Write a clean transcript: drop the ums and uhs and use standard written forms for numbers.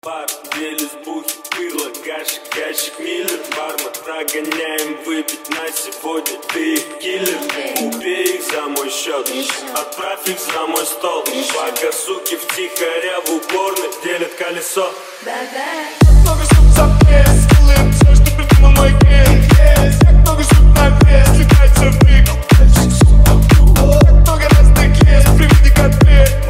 Бар, делись бухи, пыло, гашик, миллер. Бармен, нагоняем выпить на сегодня. Ты их киллер, убей их за мой счет. Отправь их за мой стол. Пока суки втихаря в уборной делят колесо. Много штук за пресс, делаем все, что придумал мой кейс. Как много штук на вес, летается в пик. Так много разных есть, приведи к ответ.